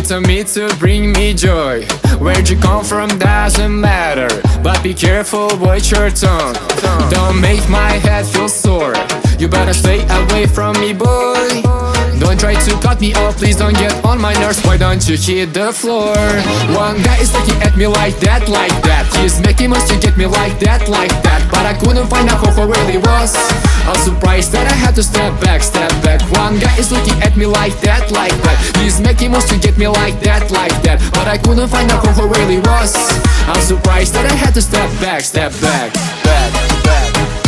to me to bring me joy. Where'd you come from doesn't matter, but be careful with your tongue. Don't make my head feel sore. You better stay away from me, boy. Don't try to cut me off, please don't get on my nerves. Why don't you hit the floor? One guy is looking at me like that, like that. He's making moves to get me like that, like that. But I couldn't find out who really was. I was surprised that I had to step back, step back. One guy is looking at me like that, like that. He's making moves to get me like that, like that. But I couldn't find out who really was. I was surprised that I had to step back, step back, back, back.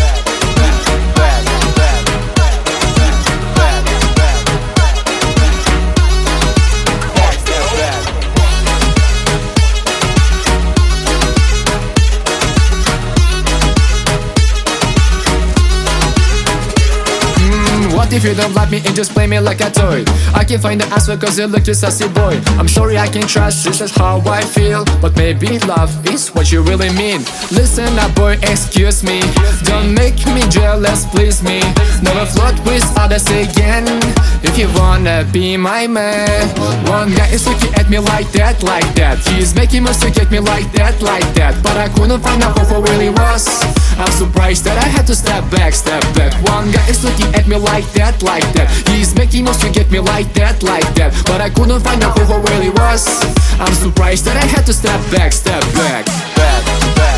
What if you don't love me and just play me like a toy? I can find the answer cause you look a sassy boy. I'm sorry I can't trust you, that's how I feel. But maybe love is what you really mean. Listen up boy, excuse me. Don't make me jealous, please me. Never flirt with others again if you wanna be my man. One guy is looking at me like that, like that. He's making moves to get me like that, like that. But I couldn't find out who really was. I'm surprised that I had to step back, step back. One guy is looking at me like that, like that. He's making moves to get me like that, like that. But I couldn't find out who really was. I'm surprised that I had to step back, step back, back, back.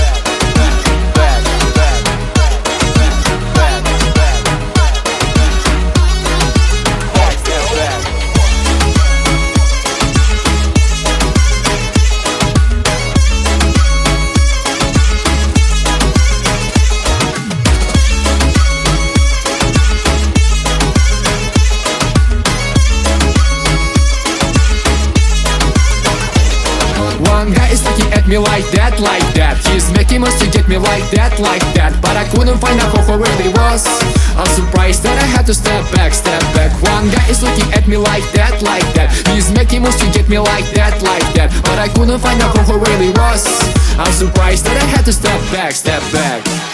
One guy is looking at me like that, like that. He's making moves to get me like that, like that. But I couldn't find out who really was. I'm surprised that I had to step back, step back. One guy is looking at me like that, like that. He's making moves to get me like that, like that. But I couldn't find out who really was. I'm surprised that I had to step back, step back.